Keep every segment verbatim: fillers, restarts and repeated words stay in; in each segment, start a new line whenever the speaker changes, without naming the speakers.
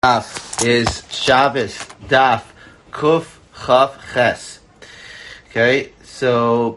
Daf is Shabbos Daf Kuf Chav Ches. Okay, so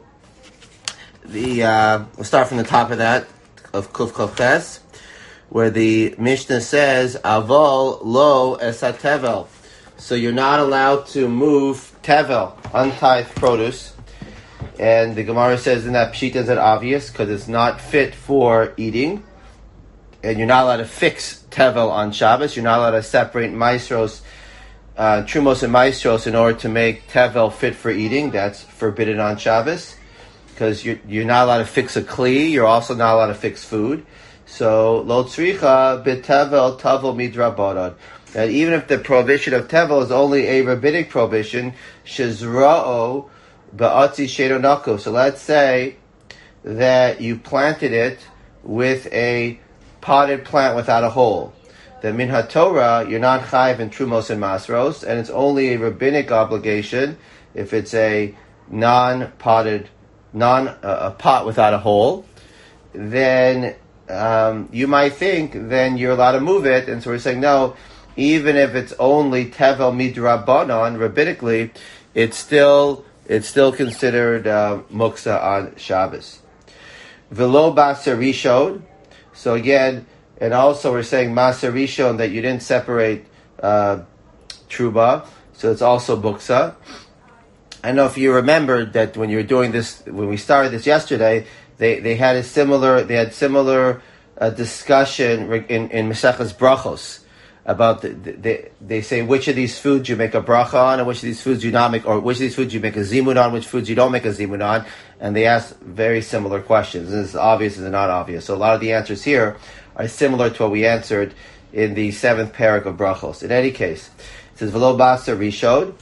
the uh, we'll start from the top of that of Kuf Chav Ches, where the Mishnah says Avol Lo Esat Tevel. So you're not allowed to move Tevel, untithed produce, and the Gemara says in that Pshita is that obvious because it's not fit for eating. And you're not allowed to fix tevel on Shabbos. You're not allowed to separate maestros, uh, trumos and maestros in order to make tevel fit for eating. That's forbidden on Shabbos because you're, you're not allowed to fix a kli. You're also not allowed to fix food. So lo tzricha b'tevel tavel midrabanan. And even if the prohibition of tevel is only a rabbinic prohibition, shezra'o ba'atzi shedonako. So let's say that you planted it with a potted plant without a hole. The min haTorah, you're not chayiv in trumos and masros, and it's only a rabbinic obligation if it's a non-potted, non uh, a pot without a hole. Then um, you might think then you're allowed to move it, and so we're saying no. Even if it's only tevel midrabanan, rabbinically, it's still it's still considered uh, muksa on Shabbos. Velo baser rishon. So again, and also we're saying Maser Rishon that you didn't separate uh, Truba, so it's also Buksa. I don't know if you remembered that when you were doing this, when we started this yesterday, they, they had a similar, they had similar uh, discussion in, in Mesechus Brachos about, the, the, they, they say which of these foods you make a bracha on and which of these foods you not make, or which of these foods you make a zimun on, which foods you don't make a zimun on, and they ask very similar questions. And it's obvious and not obvious. So a lot of the answers here are similar to what we answered in the seventh parak of Brachos. In any case, it says, V'lo Maser Rishon.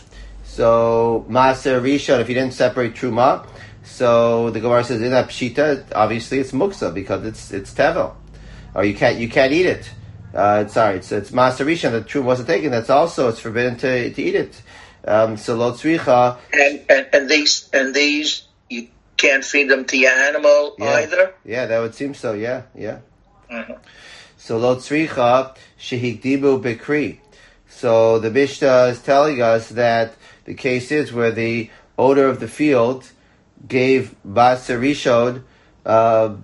So, Maser Rishon, if you didn't separate Truma, so the Gemara says, in that Pshita, obviously it's Muksa, because it's it's Tevel. Or you can't, you can't eat it. Uh, sorry, it's, it's Maser Rishon, the Truma wasn't taken, that's also, it's forbidden to, to eat it. Um, so, Lo Tzricha.
And, and, and these, and these, you can't feed them to your animal
yeah.
either?
Yeah, that would seem so, yeah, yeah.
Mm-hmm.
So lo tzricha shehikdibu bikri. So the Mishnah is telling us that the case is where the owner of the field gave Maser Rishon uh,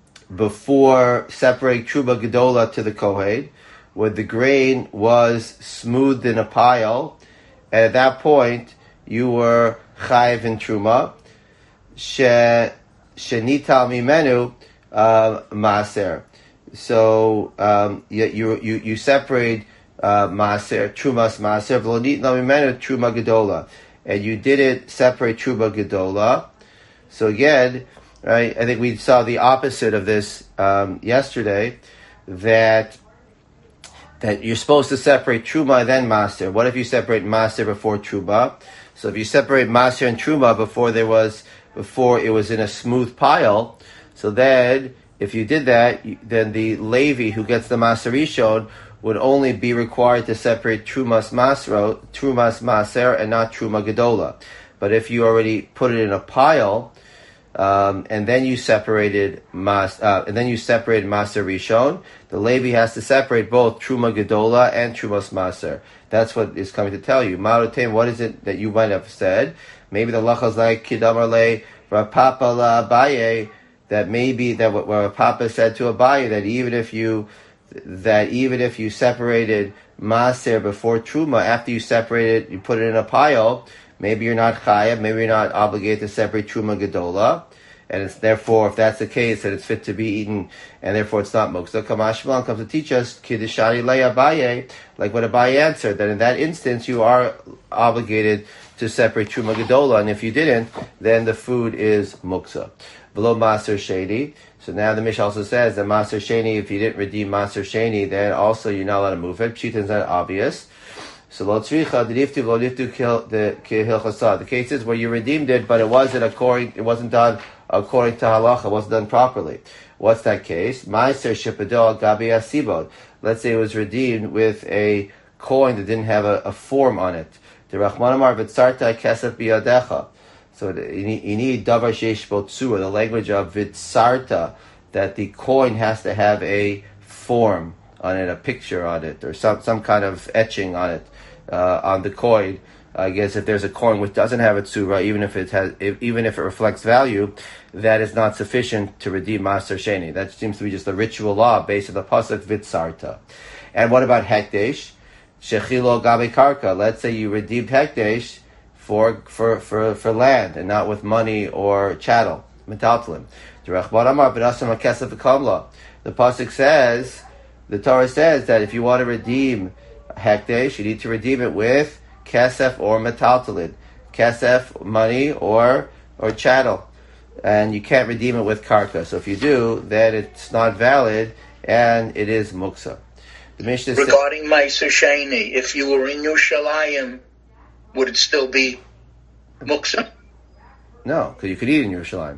before separating Truba Gedola to the Kohen, where the grain was smoothed in a pile, and at that point you were chayiv in Truma. She shenital mimenu uh, Maser. So um, you, you you you separate uh, maaser trumas maaser v'lonit namimenu truma gedola, and you did it separate truma gedola. So again, right? I think we saw the opposite of this um, yesterday. That that you're supposed to separate truma and then maaser. What if you separate maaser before truma? So if you separate maaser and truma before there was before it was in a smooth pile, so then. If you did that, then the Levi who gets the Maser Rishon would only be required to separate Trumas Masro, Trumas Maser, and not Truma Gedola. But if you already put it in a pile, um, and then you separated Mas, uh, and then you separated Maser Rishon, the Levi has to separate both Truma Gedola and Trumas Maser. That's what is coming to tell you. Ma'arotem, what is it that you might have said? Maybe the lachas like Kidamar Le Rapapa La Abaye. That maybe that what, what Papa said to Abaye that even if you that even if you separated Maser before Truma, after you separate it, you put it in a pile, maybe you're not chayav, maybe you're not obligated to separate Truma Gedola, and it's therefore if that's the case that it's fit to be eaten, and therefore it's not muksa. Kamashmalan comes to teach us Kiddishani Le Abaye, like what Abaye answered, that in that instance you are obligated to separate Truma Gedola, and if you didn't, then the food is muksa. Below Maser Sheni. So now the Mishnah also says that Maser Sheni, if you didn't redeem Maser Sheni, then also you're not allowed to move it. Pshita is not obvious. So Lo Tzricha D'Riftu Lo Liftu Hilchasa. The case is where you redeemed it, but it wasn't according, it wasn't done according to halacha. It wasn't done properly. What's that case? Maser Shepadol Gabi Asibod. Let's say it was redeemed with a coin that didn't have a, a form on it. The Rachman Amar V'tzarta Kesef Biyadecha. So you need, you need davar sheish bo tzura, the language of vitsarta, that the coin has to have a form on it, a picture on it, or some some kind of etching on it uh, on the coin. I guess if there's a coin which doesn't have a tsura, even if it has, if, even if it reflects value, that is not sufficient to redeem Maser Sheni. That seems to be just a ritual law based on the pasuk Vitzarta. And what about Hekdesh? Shechilo Gabe Karka. Let's say you redeemed Hekdesh for for for for land and not with money or chattel. Metaltalim. The pasuk says, the Torah says that if you want to redeem Hekdesh, you need to redeem it with kesef or metaltalid, kesef money or or chattel, and you can't redeem it with karka. So if you do, then it's not valid and it is muksa. The Mishnah
regarding Meiser Sheni, if you were in Yerushalayim, would it still be muksa?
No, because you could eat in Yerushalayim.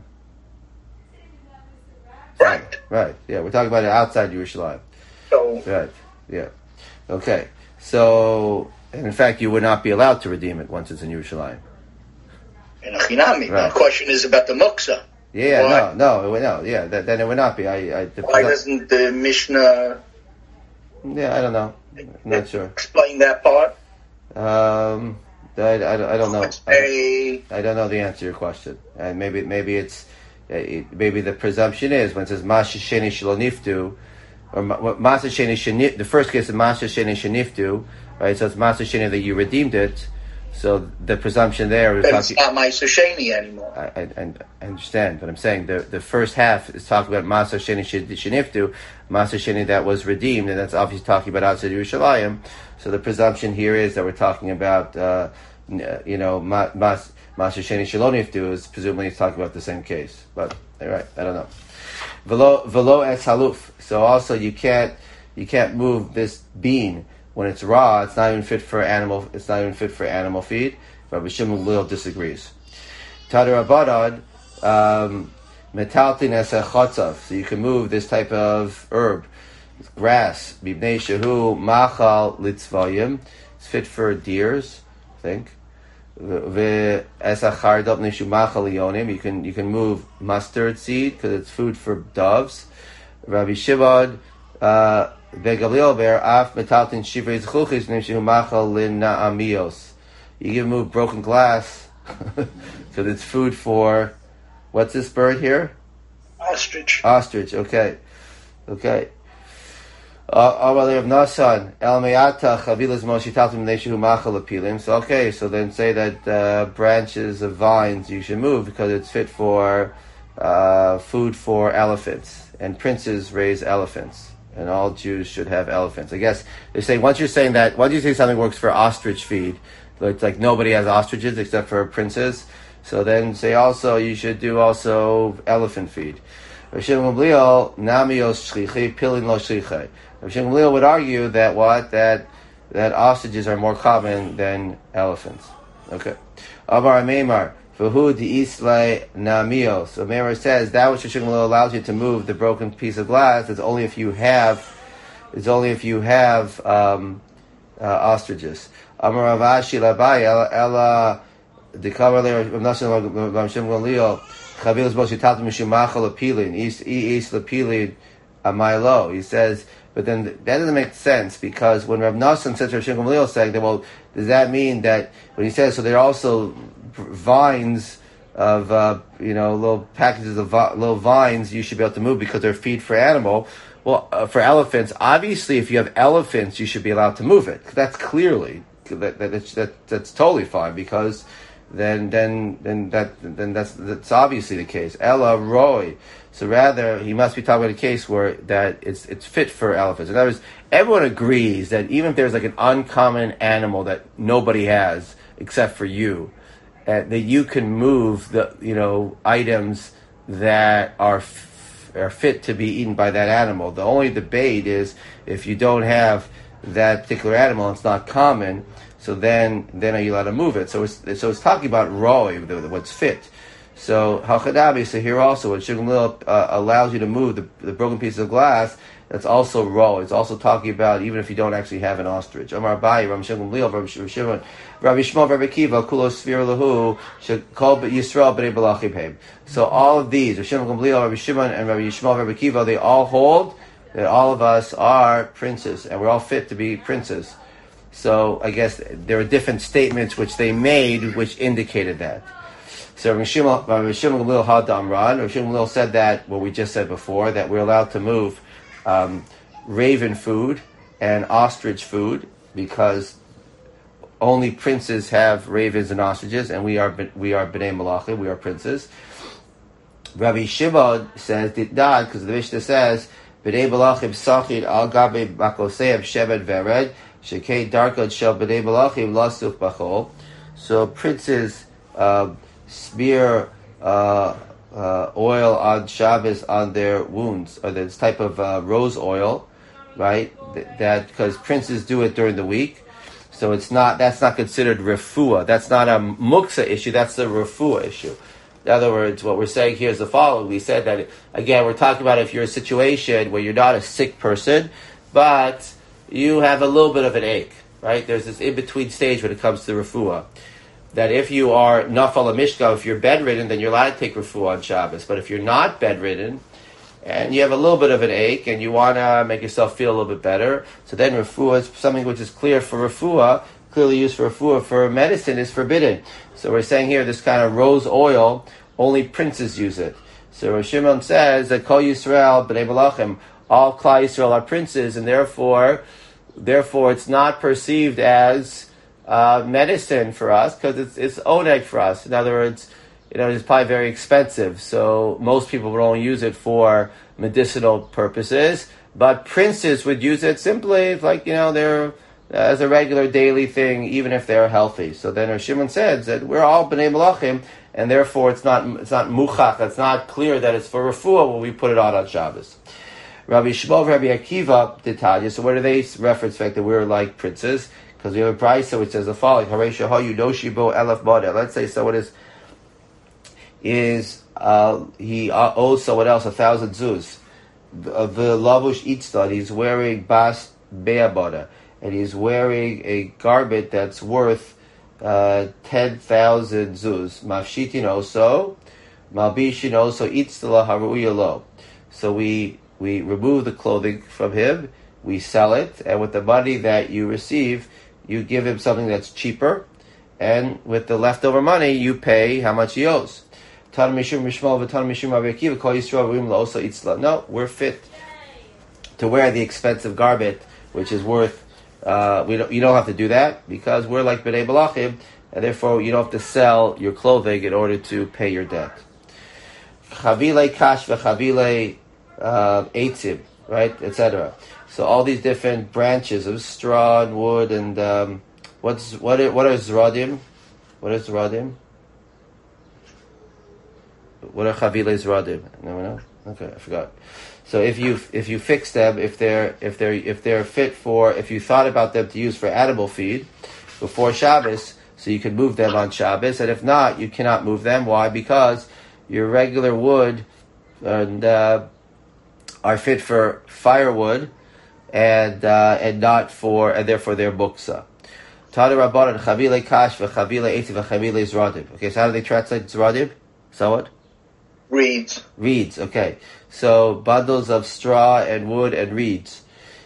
Right.
Right. Yeah, we're talking about it outside Yerushalayim.
So.
Right. Yeah. Okay. So. And in fact, you would not be allowed to redeem it once it's in Yerushalayim.
In Achinami. Right. The question is about the muksa.
Yeah, Why? no, no, no, yeah, that, then it would not be. I, I, the,
Why doesn't the Mishnah...
Yeah, I don't know. I'm not sure.
Explain that part?
Um, I, I, I don't know.
A...
I, I don't know the answer to your question. And maybe maybe it's... Maybe the presumption is, when it says, Masha Sheni Shaloniftu, or Masha Sheni Shaniftu, the first case is Masha Sheni Shaniftu, right? So it's Masha Sheni that you redeemed it. So the presumption there is...
Then it's not Masha Sheni anymore.
I, I, I understand, but I'm saying the the first half is talking about Masha Sheni Shaniftu, Masha Sheni that was redeemed, and that's obviously talking about outside Yerushalayim. So the presumption here is that we're talking about, uh, you know, Mas... Masha Sheni Shaloniftu is presumably he's talking about the same case, but all right, I don't know. Velo velo es haluf. So also you can't you can't move this bean when it's raw. It's not even fit for animal. It's not even fit for animal feed. Rabbi Shimon Lil disagrees. Tadar Abadad metaltin es chotzav. So you can move this type of herb, grass. Bibnei shehu machal litzvayim. It's fit for deers, I think. You can you can move mustard seed because it's food for doves. Rabbi Shimon beGamliel ber af metaltin shivrei zchuchis nimshu machal linnaamios. You can move broken glass because it's food for what's this bird here?
Ostrich.
Ostrich. Okay, okay. Uh, so okay, so then say that uh, branches of vines you should move because it's fit for uh, food for elephants, and princes raise elephants, and all Jews should have elephants. I guess they say once you're saying that, once you say something works for ostrich feed, it's like nobody has ostriches except for princes. So then say also you should do also elephant feed. Rav Shimon Gamliel would argue that what that that ostriches are more common than elephants. Okay. Amar Meimar v'hu di'islay namios. So Meimar says that which Rav Shimon Gamliel allows you to move the broken piece of glass is only if you have is only if you have um, uh, ostriches. Amar Ravashi labai ela dikavar le Rav Shimon Gamliel chavilas boshi tatum mishumachal apilin is is lapilin amaylo. He says. But then that doesn't make sense because when Rav Nassan says Rav Shimon Gamliel is saying that, well, does that mean that when he says so there are also vines of uh, you know little packages of vi- little vines you should be able to move because they're feed for animal? Well, uh, for elephants, obviously, if you have elephants, you should be allowed to move it. That's clearly that, that, that, that that's totally fine because then then then that then that's that's obviously the case. Ella Roy. So rather, he must be talking about a case where that it's it's fit for elephants. In other words, everyone agrees that even if there's like an uncommon animal that nobody has except for you, uh, that you can move the you know items that are f- are fit to be eaten by that animal. The only debate is if you don't have that particular animal, it's not common. So then, then are you allowed to move it? So it's so it's talking about roy, what's fit. So Hachadabi, so here also, when Shimon Gamliel uh, allows you to move the, the broken piece of glass, that's also raw. It's also talking about even if you don't actually have an ostrich. Amar Abaye, Rabbi Shimon Gamliel, Rabbi Shimon, Rabbi Shmuel, Rabbi Kiva, Kulos Sfir Lahu, Shekol Yisrael B'nei Balachim. So all of these, Rabbi Shimon Gamliel, Rabbi Shimon, and Rabbi Shmuel, Rabbi Kiva, they all hold that all of us are princes, and we're all fit to be princes. So I guess there are different statements which they made which indicated that. So Rav Shimon Gamliel had Amran. Rav Shimon Gamliel said that what we just said before, that we're allowed to move um, raven food and ostrich food because only princes have ravens and ostriches, and we are we are bnei malachim, we are princes. Rabbi Shimon says did not, because the Mishnah says bnei malachim sachid al gabe bakoseim shemen vered shekei darkod shel bnei malachim lasuf bachol. So princes uh, smear uh, uh, oil on Shabbos on their wounds, or this type of uh, rose oil, right? That because princes do it during the week. So it's not, that's not considered refuah. That's not a muksa issue, that's a refuah issue. In other words, what we're saying here is the following. We said that, again, we're talking about if you're in a situation where you're not a sick person, but you have a little bit of an ache, right? There's this in-between stage when it comes to refuah. That if you are nafal mishka, if you're bedridden, then you're allowed to take refuah on Shabbos. But if you're not bedridden, and you have a little bit of an ache, and you want to make yourself feel a little bit better, so then refuah is something which is clear for refuah, clearly used for refuah. For medicine is forbidden. So we're saying here, this kind of rose oil, only princes use it. So Rav Shimon says that Kol Yisrael b'nei malachim, all Klal Yisrael are princes, and therefore, therefore it's not perceived as uh, medicine for us because it's it's oneg for us. In other words, you know, it's probably very expensive, so most people would only use it for medicinal purposes. But princes would use it simply like, you know, they're as a regular daily thing, even if they're healthy. So then Rav Shimon says that we're all bnei malachim, and therefore it's not it's not muchach. It's not clear that it's for refuah when we put it on on Shabbos. Rabbi Shmuel, Rabbi Akiva did tell you. So where do they reference the fact that we're like princes? Because we have a brayso which says the following: Haresha hayu noshibo elef bada. Let's say someone is. is uh, he uh, owes someone else a thousand zuz. The lavush itztad, he's wearing bas be'abada, and he's wearing a garment that's worth uh, ten thousand zuz. Mafshitin also, malbishin also itztala haruya lo. So we we remove the clothing from him, we sell it, and with the money that you receive, you give him something that's cheaper, and with the leftover money, you pay how much he owes. No, we're fit to wear the expensive garment, which is worth. Uh, we don't. You don't have to do that because we're like bnei malachim, and therefore you don't have to sell your clothing in order to pay your debt. Chavile kash v'chavile eitzim, right, et cetera. So all these different branches of straw and wood, and um, what's what? Are, what are zradim? What is zradim? What are chaviles radim? No one knows? Okay, I forgot. So if you if you fix them, if they're if they're if they're fit for, if you thought about them to use for animal feed before Shabbos, so you can move them on Shabbos, and if not, you cannot move them. Why? Because your regular wood and uh, are fit for firewood, and uh, and not for, and therefore they're muksa. Tana Rabbanan chavile kash v'chavile eitzim v'chavile zradim. Okay, so how do they translate zradim? So what?
Reeds.
Reeds, okay. So, bundles of straw and wood and reeds.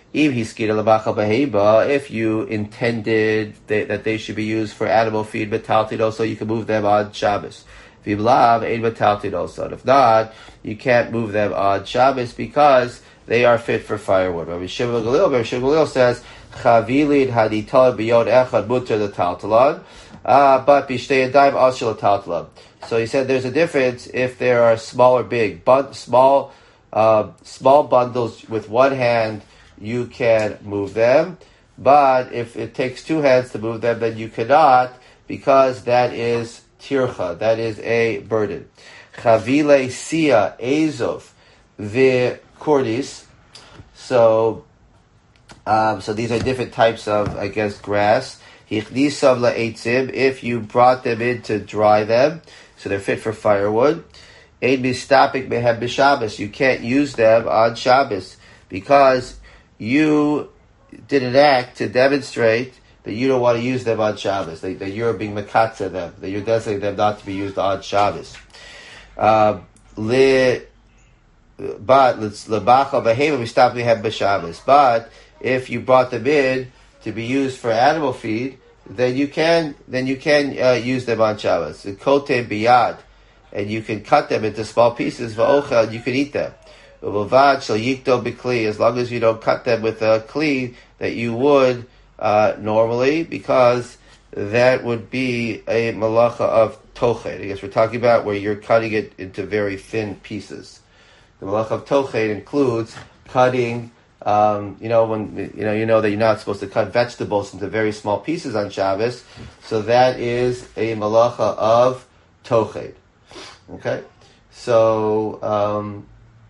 If you intended they, that they should be used for animal feed, metaltid, so you can move them on Shabbos. If not, you can't move them on Shabbos because they are fit for firewood. Rabbi Shimon Gamliel, Rabbi Shimon Gamliel says, Chavilid hadital biyod echad mutter the taltalan, but bishtei yadayim ashel taltalan. So he said there's a difference if there are small or big. But small, uh, small bundles with one hand, you can move them. But if it takes two hands to move them, then you cannot, because that is tircha, that is a burden. Chavile sia ezov v'kordis. So, um, so these are different types of, I guess, grass. Hichdisav la'etzim, if you brought them in to dry them, so they're fit for firewood. Eid mistapik mehem b'Shabbos. You can't use them on Shabbos because you did an act to demonstrate that you don't want to use them on Shabbos. That, that you're being mekatza them. That you're designating them not to be used on Shabbos. Uh, le but let's lebacha behema we stop we have b'Shabbos. But if you brought them in to be used for animal feed, then you can then you can uh, use them on Shabbos. Kote biyad, and you can cut them into small pieces. Va'ochel, you can eat them. Uvad shel yikdo b'kli, as long as you don't cut them with a kli that you would uh, normally, because that would be a malacha of tochet. I guess we're talking about where you're cutting it into very thin pieces. The malacha of tochet includes cutting. Um, you know when you know you know that you're not supposed to cut vegetables into very small pieces on Shabbos, so that is a malacha of tochet. Okay, so um,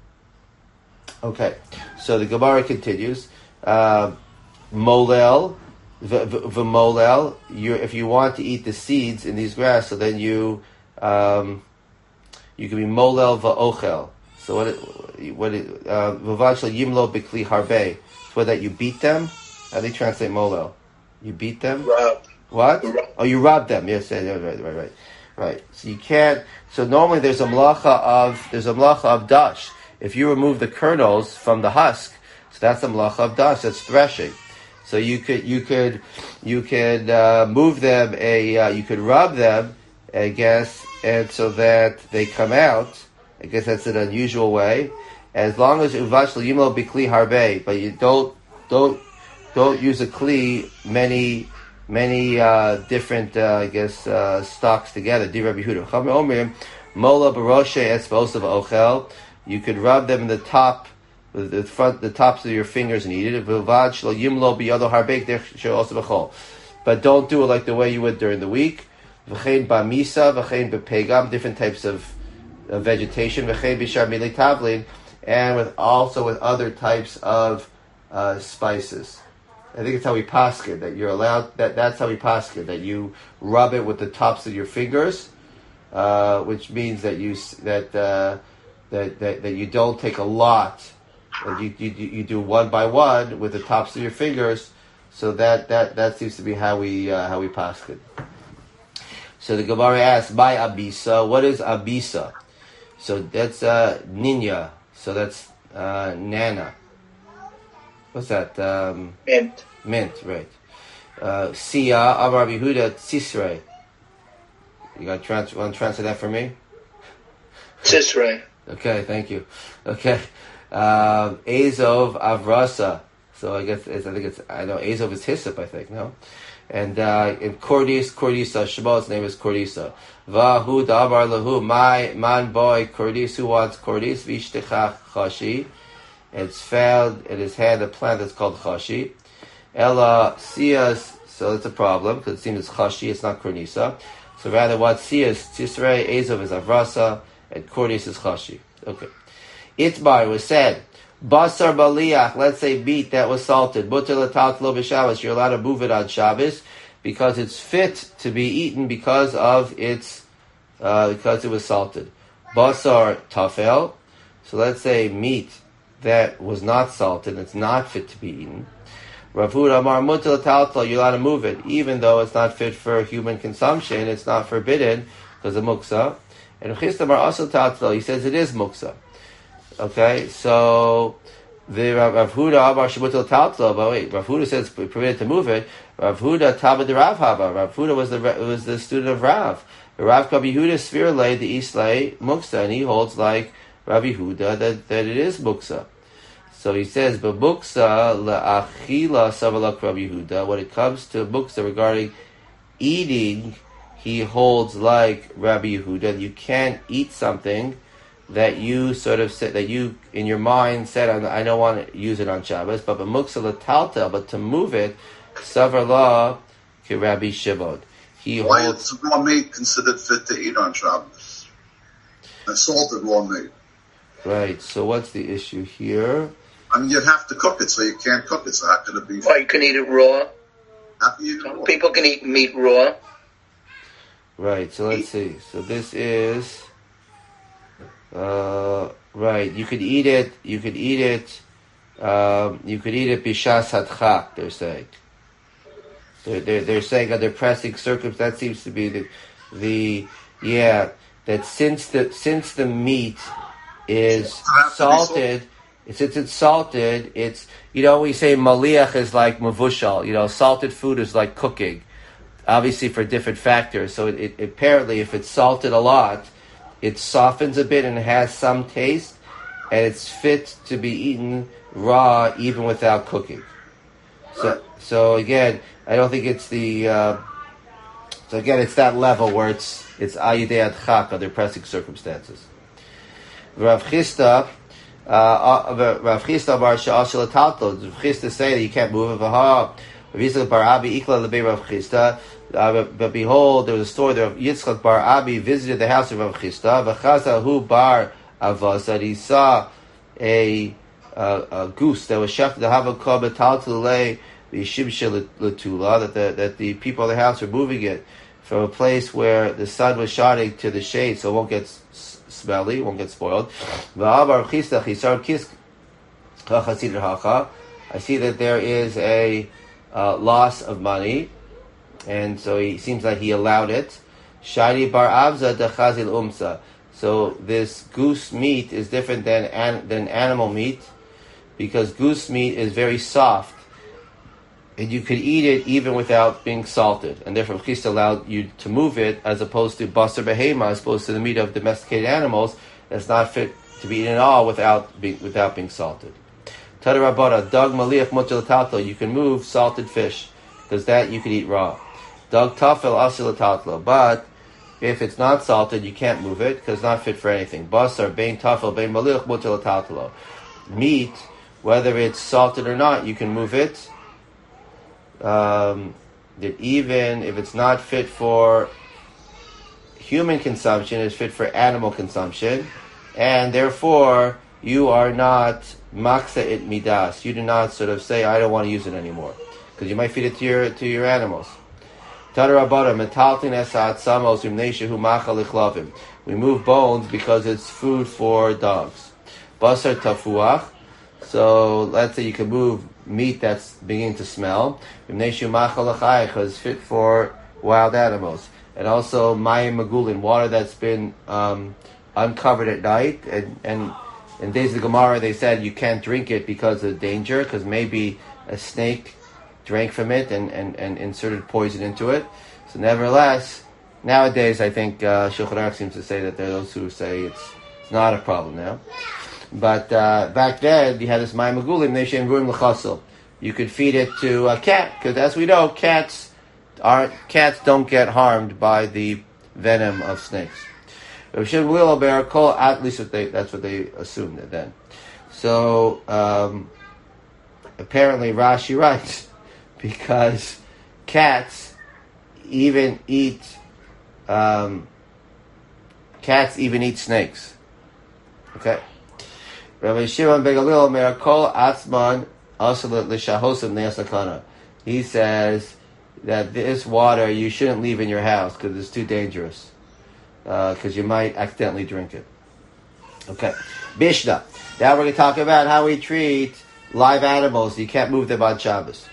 okay, so the Gemara continues. Uh, molel, v'molel. You if you want to eat the seeds in these grass, so then you um, you can be molel va'ochel. So what? It, what? V'vachel yimlo b'kli harbe. So that you beat them. How do they translate molel? You beat them.
Rub.
What?
Rub.
Oh, you rub them. Yes, yeah, right, right, right, right. So you can't. So normally there's a mlacha of there's a mlacha of dash. If you remove the kernels from the husk, so that's a mlacha of dash. That's threshing. So you could you could you could uh, move them a uh, you could rub them, I guess, and so that they come out. I guess that's an unusual way. As long as uvash yimlo bikli harbe, but you don't don't don't use a kli many many uh, different uh, I guess uh, stocks together. Di Rabbi Yehuda. Chamer Omer mola baroshe etzvos of ochel. You could rub them in the top, the front, the tops of your fingers and eat it. Uvash yimlo biyado harbe der also b'chol. But don't do it like the way you would during the week. V'chein b'misa, v'chein b'pegam, different types of of vegetation, and with also with other types of uh, spices. I think it's how we paskin that you're allowed. That that's how we paskin that you rub it with the tops of your fingers, uh, which means that you that, uh, that that that you don't take a lot. That you, you you do one by one with the tops of your fingers. So that that, that seems to be how we uh, how we paskin. So the Gemara asks, "By abisa, what is abisa?" So that's uh, ninya. So that's uh, nana. What's that? Um,
mint.
Mint, right. Uh, Sia, Amar Yehuda, Tzisrei. You got trans- want to translate that for me?
Tzisrei.
Okay, thank you. Okay. Um, Azov, Avrasa. So I guess, it's, I think it's, I know Azov is Hyssop, I think, no? And uh, in Cordis, Cordisa, Shabbat's name is Cordisa. Vahu dabar lahu, my man boy Cordis, who wants Cordis, vishtechach chashi. It's found in his hand a plant that's called chashi. Ella sias, so it's a problem because it seems it's chashi, it's not Cordisa. So rather, what sias, Tisrei, Azov is avrasa, and Cordis is chashi. Okay. Itmar was said. Basar baliach, let's say meat that was salted. Mutter l'tat lo b'Shabbos, you're allowed to move it on Shabbos because it's fit to be eaten because of its, uh, because it was salted. Basar tafel, so let's say meat that was not salted, it's not fit to be eaten. Rav Huda amar mutter l'tat lo, you're allowed to move it, even though it's not fit for human consumption, it's not forbidden because of muksa. And Chisda amar also tat lo, he says it is muksa. Okay, so the Rav Huda Amar Shemutel Taltlo, but wait, Rav Huda says permitted to move it. Rav Huda Tabad Rav Haba. Rav Huda was the was the student of Rav. Rav Kabi Huda Svirle the Islay Muksa, and he holds like Rav Huda that, that it is Muksa. So he says, but Muksa la'achila savalak Rav Huda. When it comes to Muksa regarding eating, he holds like Rabbi Yehuda. You can't eat something that you sort of said, that you in your mind said, I don't want to use it on Shabbos, but b'muksa l'taltel, but to move it, savar la ki Rabbi Shimon. He
Why
holds.
is raw meat considered fit to eat on Shabbos? And salted raw meat.
Right. So what's the issue here?
I mean, you'd have to cook it, so you can't cook it. So how could it be?
Or you can eat it raw.
How can you eat it
Some
raw?
people can eat meat raw.
Right. So let's see. So this is. Uh, right, you could eat it. You could eat it. Um, you could eat it bishas hadchak. They're saying. They're, they're they're saying under pressing circumstances. That seems to be the the yeah that since the since the meat is
Does it have to be
salted, since it's salted, it's, you know, we say maliach is like mavushal, you know, salted food is like cooking, obviously for different factors. So it, it apparently, if it's salted a lot, it softens a bit and has some taste, and it's fit to be eaten raw even without cooking. So, so again, I don't think it's the, uh, so again, it's that level where it's, it's ayidei adchak, under pressing circumstances. Rav Chisda, uh, Rav Chisda bar she'ashel atalto. Rav Chisda say that you can't move it. V'ha, Rav Yitzchak bar Abi ikla lebei Rav Chisda. Uh, but behold, there was a story that Yitzchak bar Abi visited the house of Rav Chisda. V'chaza hu bar avos, that he saw a, uh, a goose that was shafted to have a kob atalto lei v'shibshe l'tula, that the that the people of the house were moving it from a place where the sun was shining to the shade, so it won't get s- smelly, won't get spoiled. I see that there is a uh, loss of money, and so he seems like he allowed it. Shari bar avza dechazil umsa. So this goose meat is different than an, than animal meat, because goose meat is very soft, and you could eat it even without being salted, and therefore Chisda allowed you to move it, as opposed to basar behema, as opposed to the meat of domesticated animals that's not fit to be eaten at all without being without being salted. Tada rabada dag maliach mutal tatlo, you can move salted fish, because that you can eat raw. Dag tafel asil tatlo, but if it's not salted, you can't move it because it's not fit for anything. Basar bein tafel bein maliach mutal tatlo, meat, whether it's salted or not, you can move it. Um, that even if it's not fit for human consumption, it's fit for animal consumption, and therefore you are not maksa it midas. You do not sort of say, I don't want to use it anymore, because you might feed it to your to your animals. We move bones because it's food for dogs. Basar tafuach. So let's say you can move meat that's beginning to smell, because it's fit for wild animals. And also mayim magulin, water that's been um, uncovered at night. And, and in days of the Gemara, they said you can't drink it because of danger, because maybe a snake drank from it and, and, and inserted poison into it. So nevertheless, nowadays I think uh, Shulchan Aruch seems to say that there are those who say it's, it's not a problem now. But uh, back then, you had this mayim magulim, neishem ruim l'chasel. You could feed it to a cat, because as we know, cats are cats don't get harmed by the venom of snakes. At least what they, that's what they assumed then. So um, apparently Rashi writes, because cats even eat um, cats even eat snakes. Okay. Rabbi Shimon ben Gamliel omer kol atzman asalat l'shahosim ne'asakana. He says that this water you shouldn't leave in your house because it's too dangerous, because uh, you might accidentally drink it. Okay, Bishna. Now we're going to talk about how we treat live animals. You can't move them on Shabbos.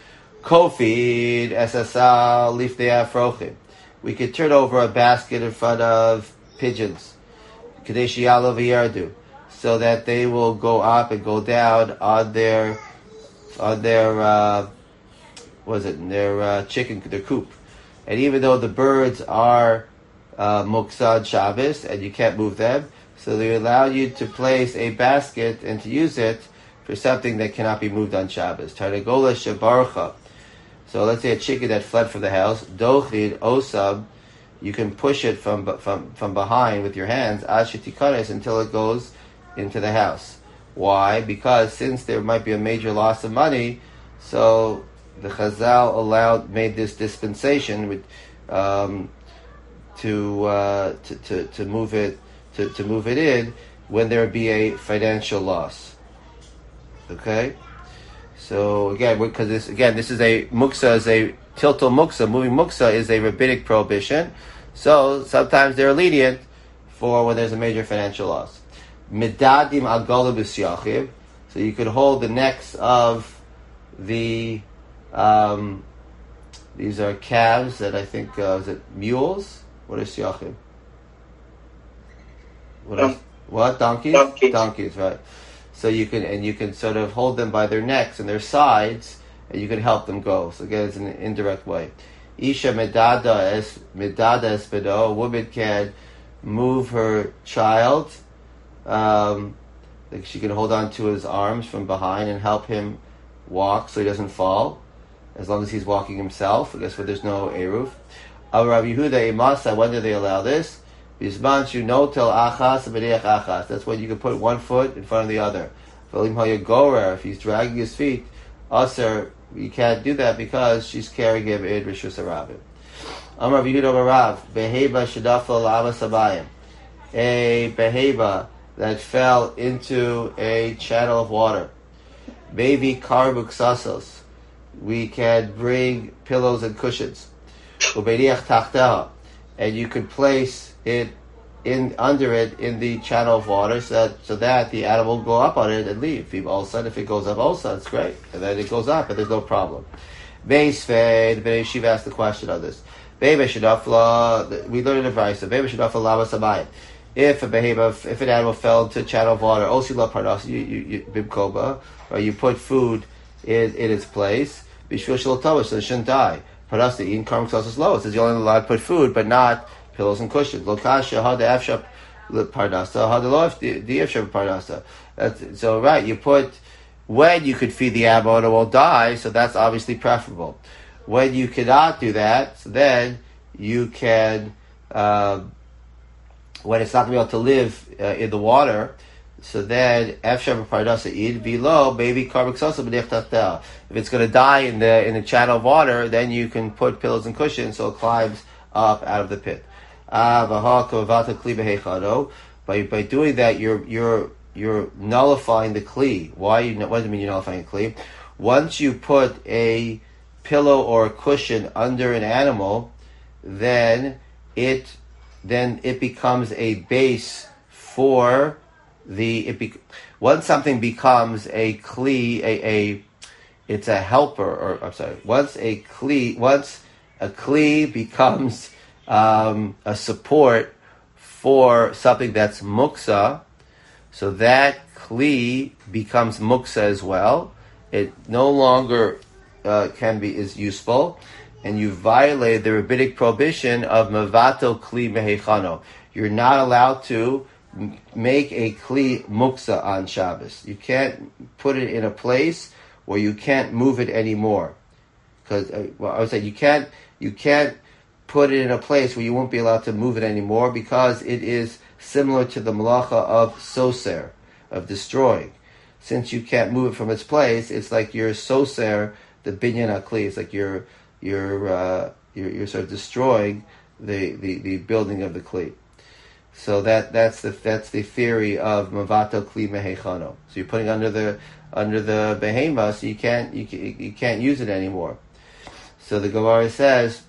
Kofid esasal lifnei afrochim. We could turn over a basket in front of pigeons, kadesh yalav v'yardu, so that they will go up and go down on their, on their, uh, what is it, their uh, chicken, their coop. And even though the birds are uh, muksad Shabbos and you can't move them, so they allow you to place a basket and to use it for something that cannot be moved on Shabbos. Tarnagola shebarcha. So let's say a chicken that fled from the house, dochid osab, you can push it from from from behind with your hands, ashetikares, until it goes into the house. Why? Because since there might be a major loss of money, so the Chazal allowed, made this dispensation with, um, to, uh, to to to move it to, to move it in when there would be a financial loss. Okay, so again, because this again this is a muksa, is a tiltal muksa, moving muksa is a rabbinic prohibition. So sometimes they're lenient for when there's a major financial loss. Midadim agala b'syachim, so you could hold the necks of the um, these are calves that I think uh, is it mules? What is syachim? What
um,
is what donkeys?
Donkeys.
Donkeys, right? So you can and you can sort of hold them by their necks and their sides, and you can help them go. So again, it's an indirect way. Isha medada es medada espedo. A woman can move her child. Um, like she can hold on to his arms from behind and help him walk so he doesn't fall, as long as he's walking himself. I guess where there's no eruv. Al Rav Yehuda Imasa. When do they allow this? Bismanchu notel achas v'deach achas. That's when you can put one foot in front of the other. V'lim hayagorer. If he's dragging his feet, aser, you can't do that because she's carrying him in rishus harabim. Amar Rav Yehuda Barav beheba shedafal lava sabayim. A beheba that fell into a channel of water. Maybe karbuk sasos. We can bring pillows and cushions. Ubediach tachteha. And you could place it in under it in the channel of water, so that so that the animal will go up on it and leave. If all of a sudden, if it goes up, also it's great, and then it goes up, and there's no problem. Beisfei, the Bnei Yeshiva asked the question on this. Bebe shadafla, we learned in the Brisa. Bebe shadafla lava samayim. If a behemoth, if an animal fell into a channel of water, osila parnas, you you bimkoba, or you put food in in its place, bishvil shalotavish, so it shouldn't die. Parnas the in karm is low. It says you're only allowed to put food, but not pillows and cushions. Lokasha had the afshap pardasa, had the lof the afshap pardasa. So right, you put when you could feed the animal and it won't die, so that's obviously preferable. When you cannot do that, so then you can uh, when it's not going to be able to live uh, in the water. So then afshap pardasa id below maybe karbuk sosa b'nechtatel. If it's going to die in the in the channel of water, then you can put pillows and cushions so it climbs up out of the pit. By by doing that, you're you're you're nullifying the kli. Why? You, what does it mean you're nullifying the kli? Once you put a pillow or a cushion under an animal, then it then it becomes a base for the it. Be, once something becomes a kli, a, a it's a helper, or I'm sorry. Once a kli, once a kli becomes Um, a support for something that's muksa, so that kli becomes muksa as well. It no longer uh, can be is useful, and you violate the rabbinic prohibition of mavato kli mehechano. You're not allowed to m- make a kli muksa on Shabbos. You can't put it in a place where you can't move it anymore. Because uh, well, I would say you can't you can't. put it in a place where you won't be allowed to move it anymore, because it is similar to the malacha of soser, of destroying. Since you can't move it from its place, it's like you're soser, the binyan akli. It's like you're you're uh, you're, you're sort of destroying the, the, the building of the kli. So that that's the that's the theory of mavato kli mehechano. So you're putting under the under the behema, so you can't you you can't use it anymore. So the Gemara says,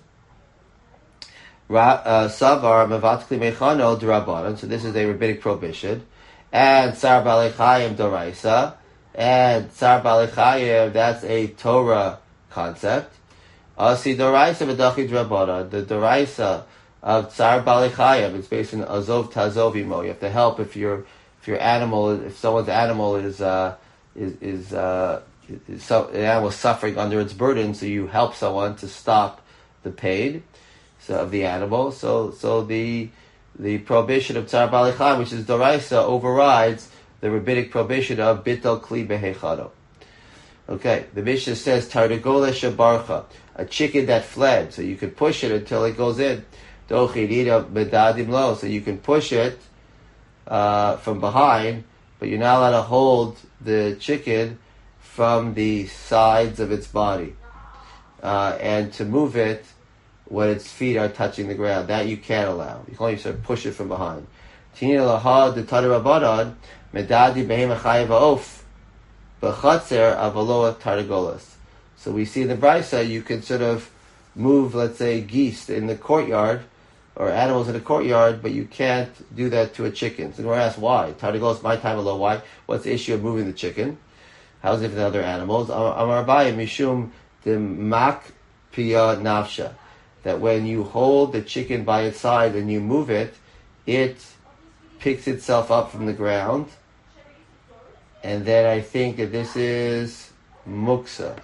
Savar mevatkli mechano d'rabbanan. So this is a rabbinic prohibition, and Tsar Balei Chayim d'oraisa, and Tsar Balei Chayim, that's a Torah concept. Asi d'oraisa v'dachi d'rabbanan. The d'oraisa of Tsar Balei Chayim, it's based on azov tazov imo. You have to help if your if your animal, if someone's animal is uh, is is uh, is so, an animal is suffering under its burden, so you help someone to stop the pain. So of the animal, so so the the prohibition of Tsar Balei Chayim, which is Doraisa, overrides the rabbinic prohibition of Bitul Kli Behechado. Okay, the Mishnah says Tardagola Shabarcha, a chicken that fled, so you can push it until it goes in. Dochidida Medadim Lo, so you can push it uh, from behind, but you're not allowed to hold the chicken from the sides of its body, uh, and to move it when its feet are touching the ground. That you can't allow. You can only sort of push it from behind. Tini lahad the tadarabadan medadi behema chayav of b'chatzer avaloa tardagolas. So we see in the Brisa you can sort of move, let's say, geese in the courtyard or animals in the courtyard, but you can't do that to a chicken. So we're asked why. Tardagolas my time alone. Why? What's the issue of moving the chicken? How's it with other animals? Amar Abaye mishum the mak pia nafsha. That when you hold the chicken by its side and you move it, it picks itself up from the ground. And then I think that this is muksa.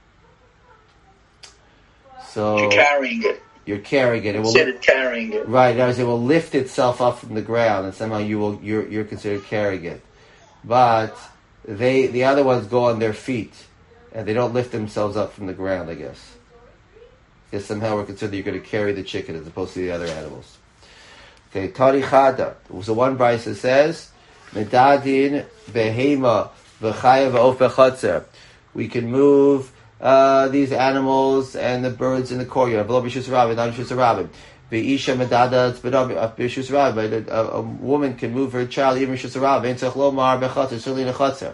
So
you're carrying it.
You're carrying it. It will
considered carrying it.
Right. That is, it will lift itself up from the ground, and somehow you will you're you're considered carrying it. But they the other ones go on their feet, and they don't lift themselves up from the ground. I guess. Because somehow we're considered you're going to carry the chicken as opposed to the other animals. Okay. Tari chada. So one brisa says, medadin behema v'chaya v'of b'chatzer. We can move uh, these animals and the birds in the courtyard. Below b'shus rabbi, not b'shus rabbi. V'isha medada b'shus rabbi. A woman can move her child even b'shus rabbi. Ein tzach lomar b'chatzer, certainly in a chatzer.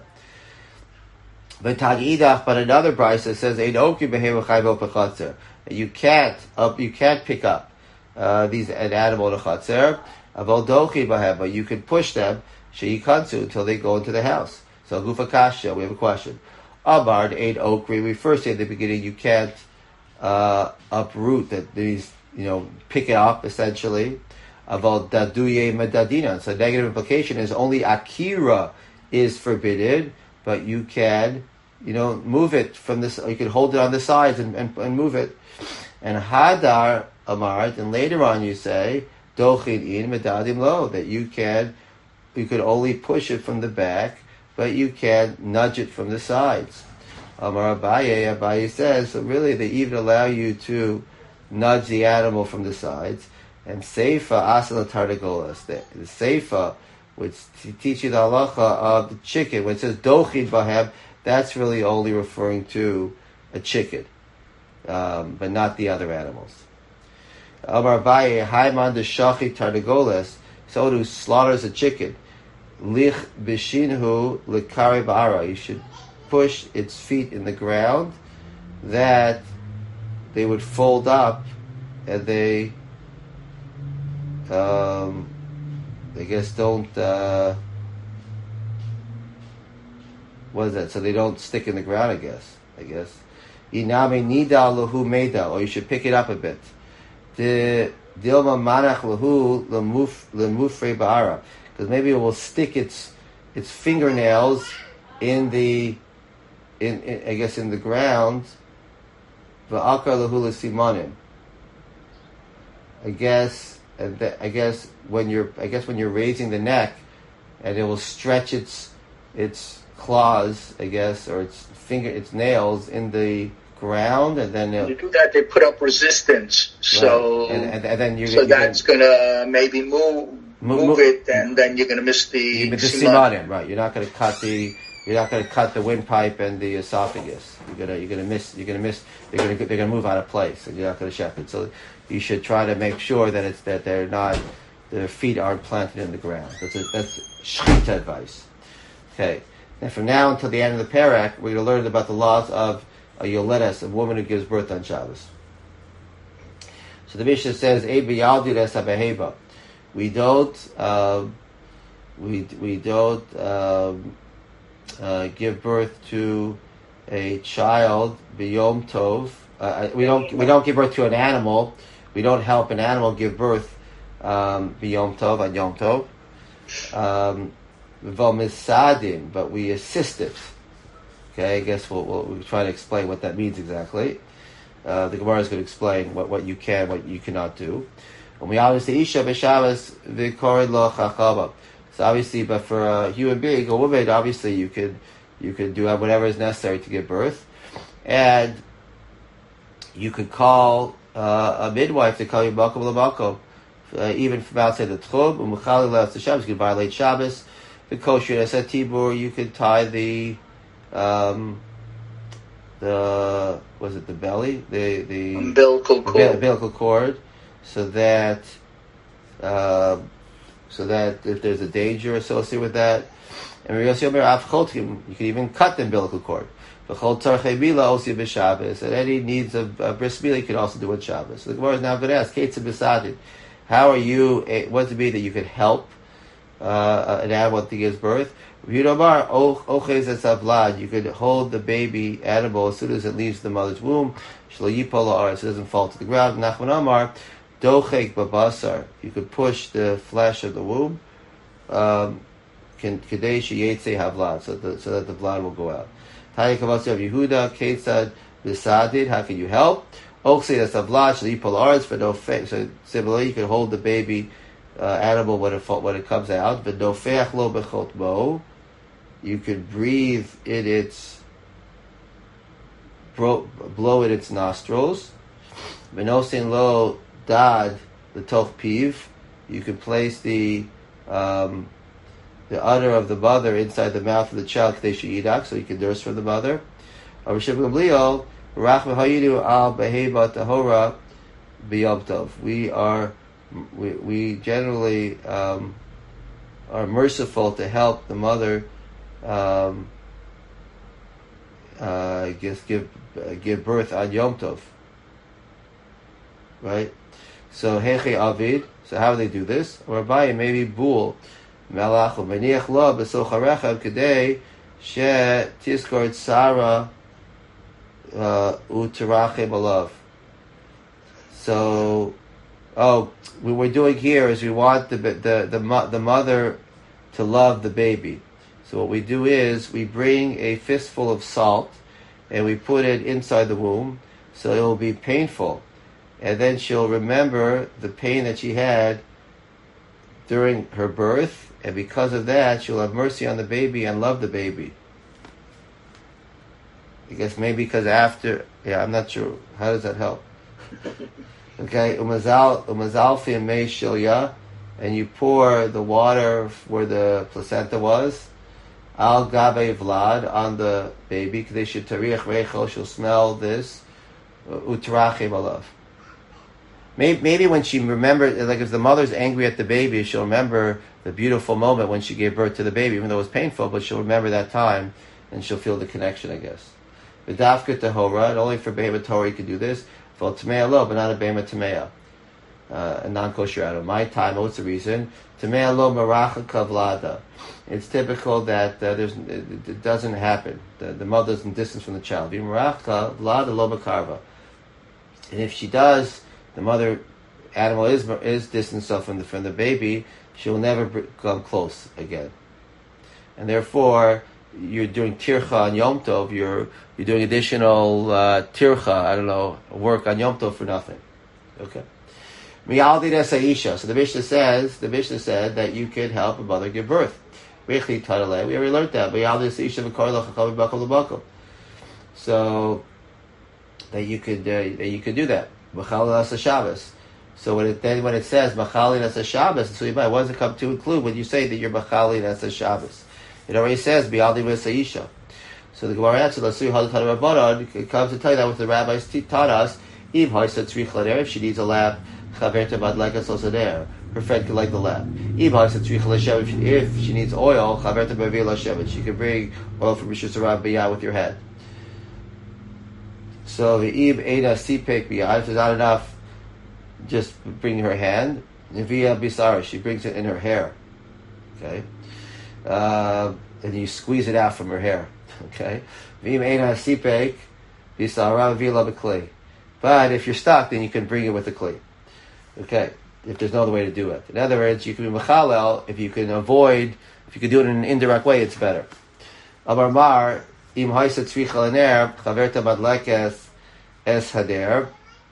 But another brisa says, ein oki behema v'chaya v'of b'chatzer. You can't up. You can't pick up uh, these an animal in a chatzer. Avaldochi b'hem, but you can push them sheyikansu until they go into the house. So gufa kasha. We have a question. Abard eight okri. We first say at the beginning you can't uh, uproot that these. You know, pick it up essentially. Aval daduye medadina. So negative implication is only akira is forbidden, but you can. You know, move it from this. You can hold it on the sides and, and, and move it. And hadar amart, and later on you say dochin in medadim lo, that you can, you could only push it from the back, but you can nudge it from the sides. Amar Abaye, Abaye says, so really they even allow you to nudge the animal from the sides. And seifa asala tardagolas, the, the seifa, which teach you the halacha of the chicken, when it says dochin bahem, that's really only referring to a chicken, um, but not the other animals. Amar Abaye, Haiman de Shachi Tardagoles, so who slaughters a chicken. Lich Bishinhu Likari Bara. You should push its feet in the ground, that they would fold up, and they, um, I guess, don't. Uh, What is that? So they don't stick in the ground, I guess. I guess. Inami nida lahu meda, or you should pick it up a bit. The dilma manach lahu lemufre ba'ara, because maybe it will stick its its fingernails in the in, in I guess in the ground. Va'akar lahu lesimanim. I guess and the, I guess when you're I guess when you're raising the neck, and it will stretch its its claws, I guess, or its finger, its nails in the ground, and then
to do that they put up resistance. So,
right. and, and, and then you
so
you
that's
can,
gonna maybe move move, move it, and then you're gonna miss the
you miss the simanim, right? You're not gonna cut the you're not gonna cut the windpipe and the esophagus. You're gonna you're gonna miss you're gonna miss they're gonna they're gonna move out of place, and you're not gonna shepherd. So you should try to make sure that it's that they're not their feet aren't planted in the ground. That's a, that's shchita advice. Okay. And from now until the end of the parak, we're going to learn about the laws of a yoledes, a woman who gives birth on Shabbos. So the Mishnah says, we don't, uh, we we don't um, uh, give birth to a child b'yom tov. Uh, we don't we don't give birth to an animal. We don't help an animal give birth um, b'yom tov on yom tov. Um, but we assist it. Okay, I guess we'll, we'll, we'll try to explain what that means exactly. Uh, the Gemara is going to explain what, what you can, what you cannot do. And we obviously isha b'Shabbos v'korid lo chachama. So obviously, but for a human being, a woman, obviously you could you could do whatever is necessary to give birth, and you could call uh, a midwife to call you makom l'makom, uh, even from outside the tchum. U'mechali le'as the Shabbos, you could violate Shabbos. The kosher as a tibur, you could tie the, um, the was it the belly, the the
umbilical cord,
the umbilical cord, so that, uh, so that if there's a danger associated with that, and you can even cut the umbilical cord. And any needs of uh, bris milah you can also do on Shabbos. So the Gemara is now going to ask, Ketzah b'sadin, how are you? What does it mean that you could help Uh, an animal that gives birth? You could hold the baby animal as soon as it leaves the mother's womb, so it doesn't fall to the ground. You could push the flesh of the womb, um, can kadesh yetze havlad, so that so that the blood will go out. Tanya Kavasi of Yehuda Ketzad Bisadid. How can you help? Oxy that's avlad shalipol arts for no fe. So similarly, you can hold the baby uh, animal when it when it comes out. But no feach lo bechot mo. You could breathe in its blow, blow in its nostrils. Menosin lo dad the toch piv. You can place the um, the udder of the mother inside the mouth of the child, so you can nurse from the mother. We are we, we generally um, are merciful to help the mother um, uh, give give uh, give birth on Yom Tov, right? So heche avid. So how do they do this? Or by maybe bul. Melach u'meniach lo b'socharecha k'dei she tiskor tzara u'terachem alav. So, oh, what we're doing here is we want the the the the mother to love the baby. So what we do is we bring a fistful of salt and we put it inside the womb, so it will be painful, and then she'll remember the pain that she had during her birth, and because of that, she'll have mercy on the baby and love the baby. I guess maybe because after, yeah, I'm not sure. How does that help? Okay, umazal umazalfi mei shilya, and you pour the water where the placenta was, al gabe vlad, on the baby, because they should tarich rechel, she'll smell this, utrachim alav. Maybe, maybe when she remembers, like if the mother's angry at the baby, she'll remember the beautiful moment when she gave birth to the baby, even though it was painful, but she'll remember that time, and she'll feel the connection, I guess. V'dafka tahora, and only for Behema Torah you can do this, for Tamea lo, but not a Behema Tamea, uh, a non-kosher animal. My time, what's the reason? Tamea lo maracha kavlada. It's typical that uh, there's it, it doesn't happen. The, the mother's in distance from the child. V'maracha vlada lo bakarva. And if she does, the mother animal is is distanced from the from the baby, she will never come close again. And therefore, you're doing tircha on Yom Tov, you're you're doing additional uh, tircha, I don't know, work on Yom Tov for nothing. Okay. Miyaldi Nesaisha. So the Mishnah says, the Mishnah said that you could help a mother give birth. We already learned that. So that you could uh, that you could do that. So when it then when it says Machali Nasa Shabbos, so you might what does it come to include when you say that you're Machali Nasa Shabbos? It already says Bialdi Vesaisha. So the Gemara answers, it comes to tell you that what the rabbis taught us, if she needs a lamp, her friend can light the lamp. If she needs oil, she can bring oil from Rishus Rabbiyah with your hand. So the Ib Eda Sipek Biyah, if there's not enough, just bring her hand. Via Bisara, she brings it in her hair. Okay? Uh, and you squeeze it out from her hair. Okay? Vim Eda Sipek Bisara Vila Bekli. But if you're stuck, then you can bring it with the kli. Okay? If there's no other way to do it. In other words, you can be Mechalel, if you can avoid, if you can do it in an indirect way, it's better. Amar Mar, Im Haisa Tzricha Laner, Chaverta Madlekes Es Hader.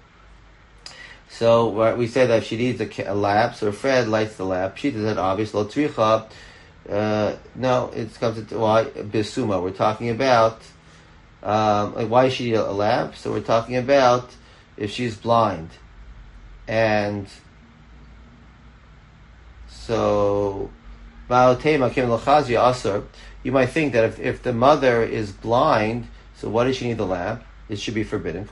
So uh, we say that if she needs a, a lamp, so her friend lights the lamp. She does it obvious. Lo Tzricha. Uh, no, it comes to why Bisuma. We're talking about um, like why she need a lamp. So we're talking about if she's blind, and so you might think that if, if the mother is blind, so why does she need the lamp? It should be forbidden.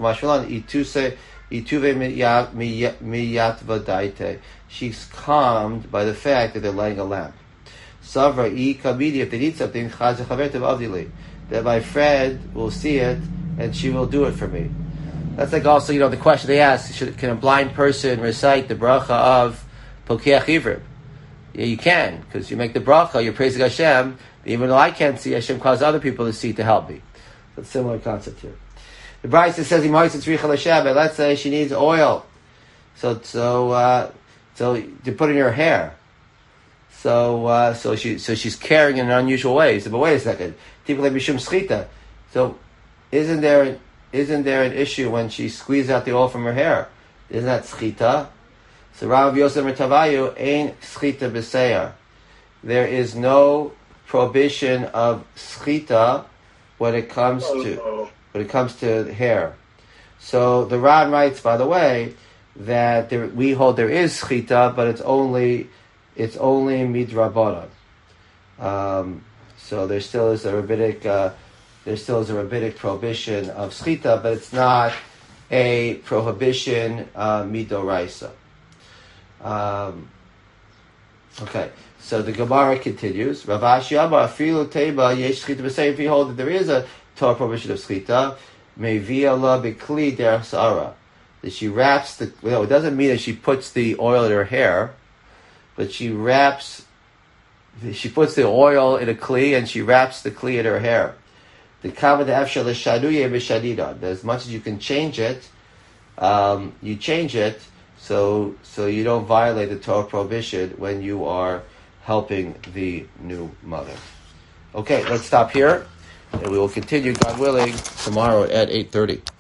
She's calmed by the fact that they're lighting a lamp. If they need something, that my friend will see it and she will do it for me. That's like also, you know, the question they ask, should, can a blind person recite the bracha of Pokeach Ivrim? Yeah, you can, because you make the bracha, you're praising Hashem, even though I can't see, Hashem calls other people to see to help me. That's a similar concept here. The Brisa says, let's say she needs oil. So, so, uh, so to put in her hair. So, uh, so she, so she's caring in an unusual way. So, but wait a second. Typically, mishum schita. So, isn't there, isn't there an issue when she squeezes out the oil from her hair? Isn't that schita? So, Rav Yosef Mertavayu ain't schita b'seir. There is no prohibition of schita when it comes to when it comes to hair. So the Ran writes, by the way, that there, we hold there is schita, but it's only it's only midrabanan. Um, so there still is a rabbinic uh, there still is a rabbinic prohibition of schita, but it's not a prohibition uh, midoraisa. Um, okay, so the Gemara continues. Rav Ashi Amar afilu teba yesh schita b'seir. If you hold that there is a Torah prohibition of schita, mevi Allah b'kli derech sara, that she wraps the. Well, it doesn't mean that she puts the oil in her hair, but she wraps. She puts the oil in a kli and she wraps the kli in her hair. The kavod afshal l'shaduye b'shadida. As much as you can change it, um, you change it. So, so you don't violate the Torah prohibition when you are helping the new mother. Okay, let's stop here, and we will continue, God willing, tomorrow at eight thirty.